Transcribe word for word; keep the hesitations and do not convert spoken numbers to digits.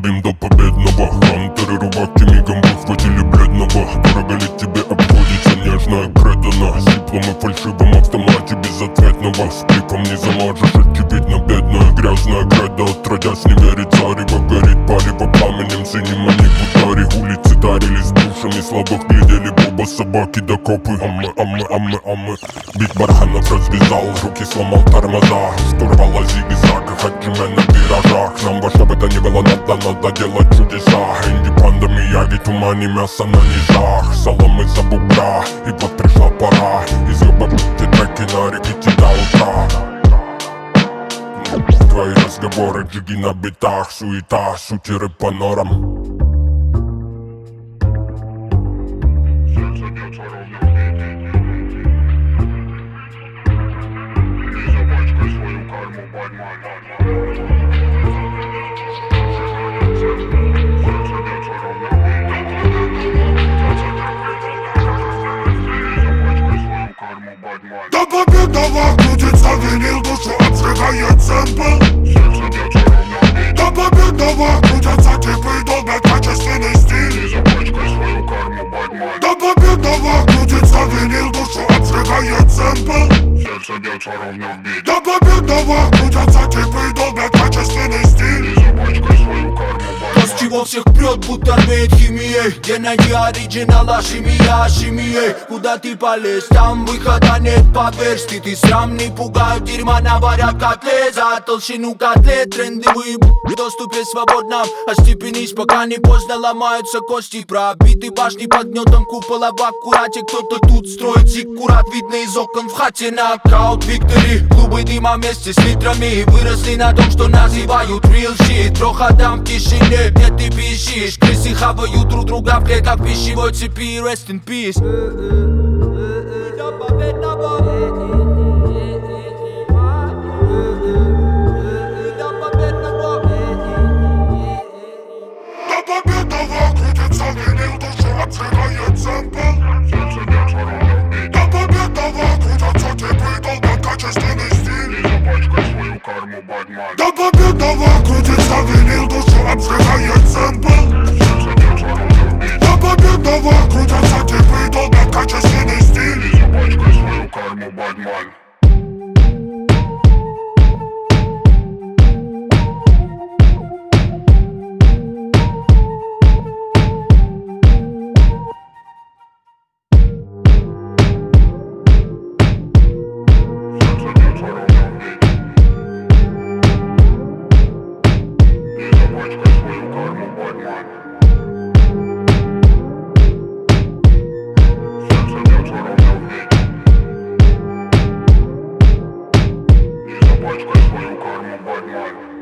бим до победного. Хантеры рубаки мигом выхватили бледного. Дорого ли тебе обходится нежная предана? Сиплом и фальшивом автомате безответного. С пиком не замажешь, очевидно бедная грязная гряда. Отродясь не верит зарево, горит палево пламенем синим. Они бутари улицы дарились душами слабых, глядели боба собаки до копы. А мы, а мы, а мы, а мы бить барханов развязал, руки сломал тормоза. Штурвал о зигзагах, от на виражах. Нам во что бы то ни было надо, надо делать чудеса. Инди пандами, яги, тумани, мясо на низах. Салом из-за бугра, и вот пришла пора. Изъебать треки на рекете до утра. Твои разговоры, джиги на битах, суета, шутеры по норам. До победного крутится винил, душу обжигает сэмпл. До победного крутятся типы, долбят качественный стиль. До победного крутится винил, душу обжигает сэмпл. До победного крутятся типы, долбят качественный стиль. То, с чего всех прет, будто рвет химией. Где найти оригинал, а химия, химией. Куда ты полез, там выхода нет, поверь. Стыд срамный, пугают, дерьма наварят котлет. За толщину котлет, тренды выеб в доступе свободном. Остепенись, пока не поздно, ломаются кости. Пробиты башни под гнетом купола в аккурате. Кто-то тут строит зиккурат, видно из окон в хате. Нокаут, виктори, клубы дыма вместе с литрами. Выросли на том, что называют real shit. Проходам в тишине, где ты пищишь. Крысы хавают друг друга в клетках пищевой цепи. Rest in peace. До победного. До победного. До победного крутится винил, душу обжигает сэмпл. До победного крутятся типы, долбят качественный стиль. До победного крутится винил, душу обжигает сэмпл. До победного крутятся типы, долбят качественный стиль. Запачкай свою карму, бадман.